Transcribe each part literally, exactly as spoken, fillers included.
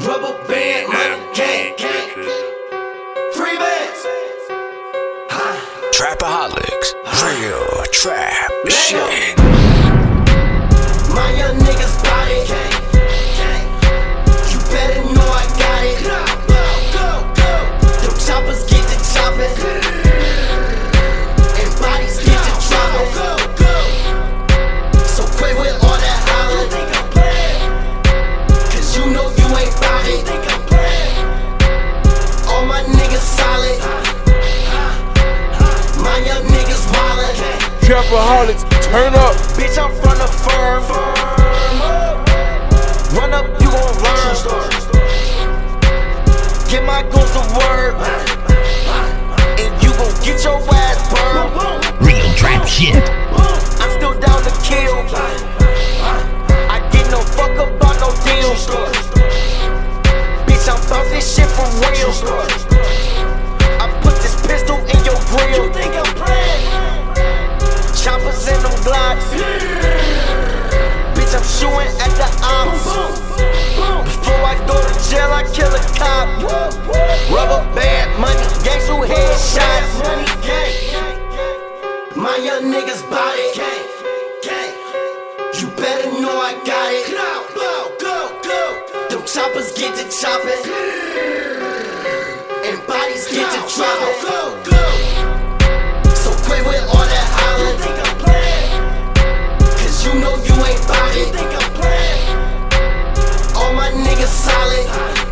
Rubber band, money, gang, gang. Three bands. Trapaholics, real trap shit. My young niggas bought it. You better know I got it. Them choppers get to chopping, and bodies get to dropping. So quit with all that hollering, cause you know you ain't bout it. All my niggas solid. My young niggas wildin'. Trapaholics, turn up. Bitch, I'm from the firm. Run up, you gon' learn. Get my goons to work, and you gon' get your ass burned. Real trap shit. I'm still down to kill. I get no fuck about no deal. Bitch, I'm about this shit for real. I put this pistol in your grill. Choppers in them glocks. Bitch, I'm shooting at the ops. Before I go to jail, I kill a cop. Rubber band, money, gangs who headshots. My young niggas bout it. You better know I got it. Them choppers get to chopping, and bodies get to dropping. So quit with all that hollering, cause you know you ain't bout it. All my niggas solid.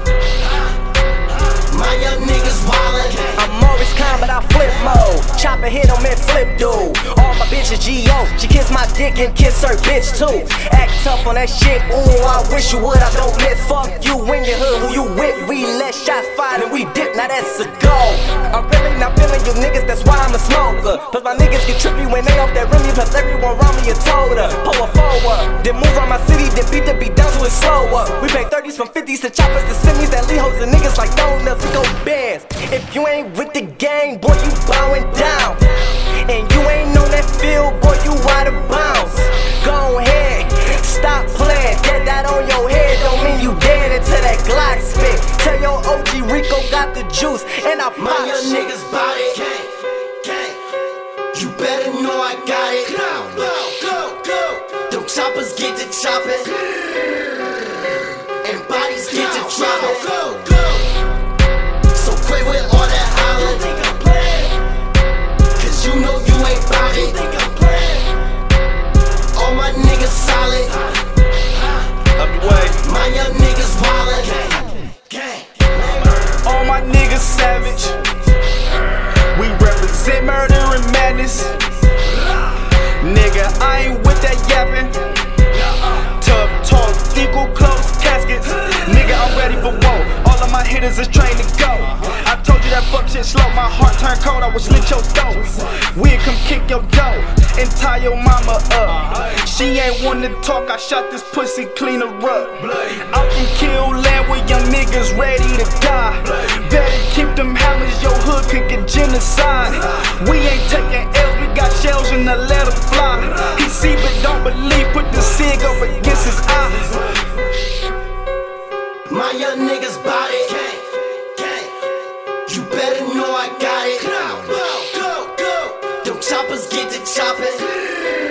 My young niggas wildin'. I'm always calm, but I flip mode. Chopper hit him and flip dude. All my bitches G O. She kiss my dick and kiss her bitch too. Act tough on that shit. Ooh, I wish you would. I don't miss. Fuck you in your hood. Who you with? We let shots fired and we dip. Now that's a go. I'm really not feeling you niggas. That's why I'm a smoker. Plus my niggas get trippy when they off that Remy. Plus everyone around me a told her. Pull a forward. Then move around my city. Then beat the beat down to it slower. We pay thirties from fifties to choppers to semis. That lead hoes and niggas like donuts. We go bands. If you ain't with the gang, boy, you bowing down. And you ain't on that field, boy, you out of bounds. Go ahead, stop playing. Get that on your head, don't mean you dead until that Glock spit. Tell your O G Rico got the juice, and I My pop young shit. niggas bout it. You better know I got it. Them choppers get to chopping, and bodies get to dropping. So quit with all that hollering, cause you know you ain't bout it. All my niggas solid. My young niggas wildin'. All my niggas savage. We represent murder and madness. Nigga, I ain't with that yapping. Tough talk, equal close caskets. Nigga, I'm ready for war. All of my hitters is trained to go. I told you that fuck shit slow. My heart turned cold, I would slit your throat. We'll come kick your dough and tie your mama up. She ain't wanna talk, I shot this pussy, clean her up. I can kill land with young niggas ready to die. Better keep them hammers, your hood could get genocide. We ain't taking L's, we got shells and I let them fly. He see but don't believe, put the cig up against his eyes. My young niggas bout it. You better know I got it. Them choppers get to chopping,